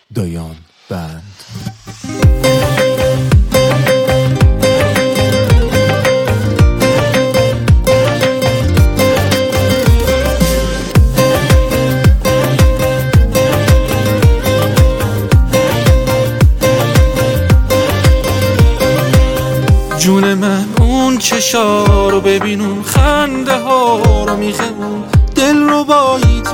دایان بند. جون من اون چشا رو ببین، اون خنده ها رو میخمون، دل رو بایید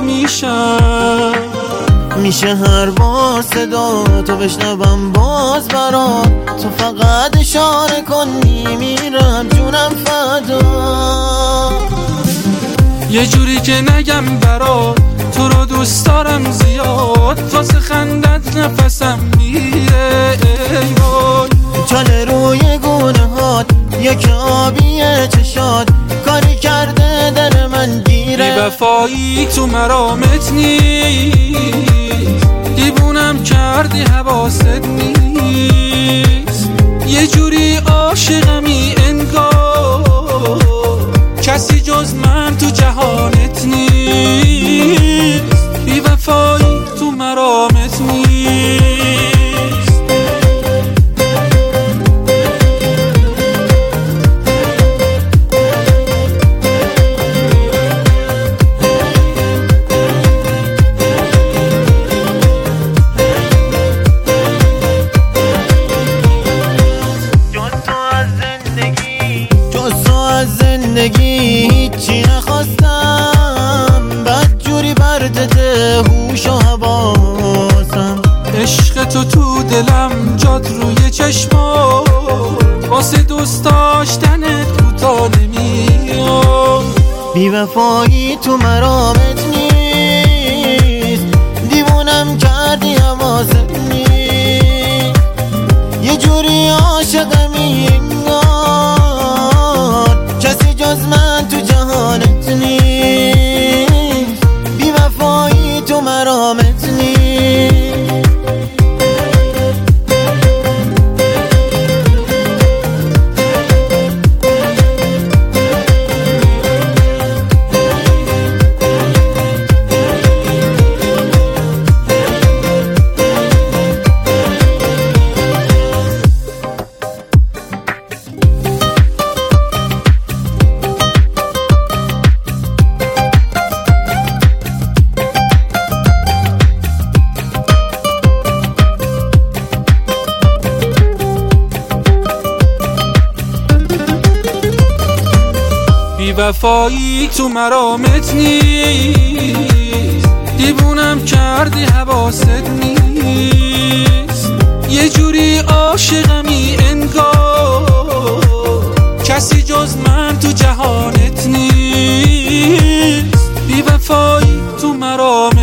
میشه هر بار صدا تو بشنوم باز برات، تو فقط اشاره کنی میرم جونم فدا. یه جوری که نگم برات تو رو دوست دارم زیاد، واسه خندت نفسم میره ای وای. چاله روی گونه هات یک آبیه چشات، کاری کرده در من گیره. بی وفایی تو مرامت نیست، دیوونم کردی حواست نیست. یه جوری عاشقمی انگار کسی جز من تو جهانت نیست. بی وفایی تو مرامت نیست. زندگی هیچی نخواستم، بدجوری بردته هوش و حواسم. عشق تو دلم جاد روی چشما، واسه دوست داشتنت کوتا نمیام. بی وفایی تو مرامت نیست، دیوونم کردی حواست نیست. یه جوری عاشقمی کسی جز من تو جهانت نیست. بی وفایی تو مرامت نیست. بی وفایی تو مرامت نیست، دیوونم کردی حواست نیست. یه جوری عاشقمی انگار کسی جز من تو جهانت نیست. بی وفایی تو مرامت